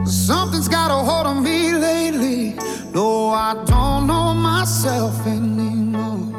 Something's got a hold on me lately. No, I don't know myself anymore.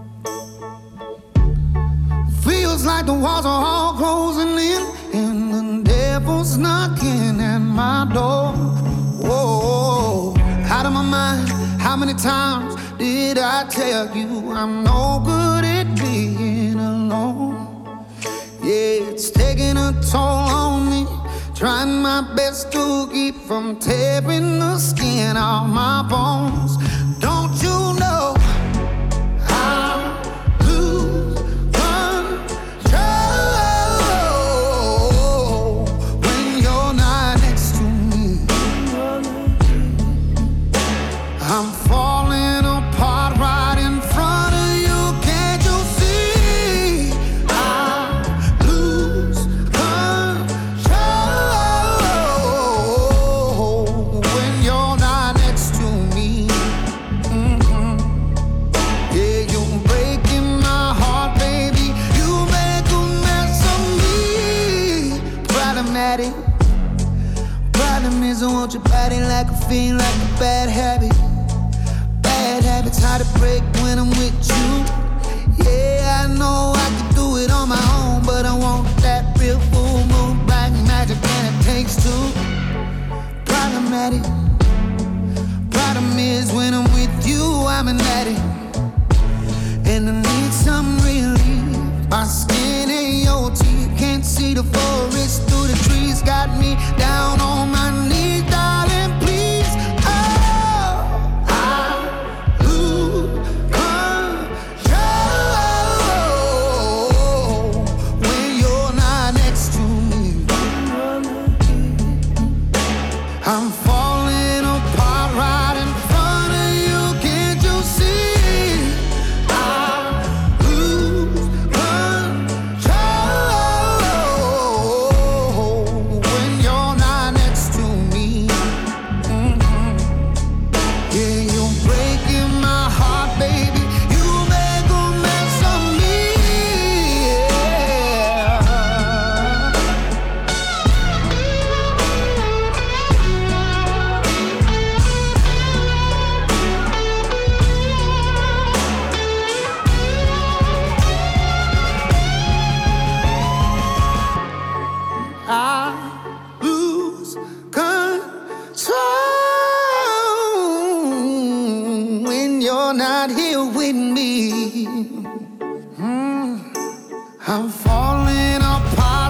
Feels like the walls are all closing in, and the devil's knocking at my door. Whoa, out of my mind. How many times did I tell you I'm no good at being alone? Yeah, it's taking a toll on me. Trying my best to keep from tearing the skin off my bones. Don't you know I lose control when you're not next to me? I'm falling apart right in front of you. Can't you see? I lose control when you're not next to me. Yeah, you're breaking my heart, baby. You make a mess of me. Problematic. Problem is I want your body like a fiend, like a bad habit. Bad habits hard to break when I'm with you. Yeah, I know I can do it on my own, but I want that real full moon black magic, and it takes two. Problematic. Problem is when I'm with you, I'm an addict, and I need some relief. My skin ain't your teeth, can't see the forest through the trees. Got me down on my knees, darling, please. Oh, I lose control when you're not next to me. I'm falling apart right in front of you. Can't you see? I lose control when you're not next to me. Yeah, you're breaking my heart, baby. You make a mess of me. Yeah. I lose control when you're not here with me. I'm falling apart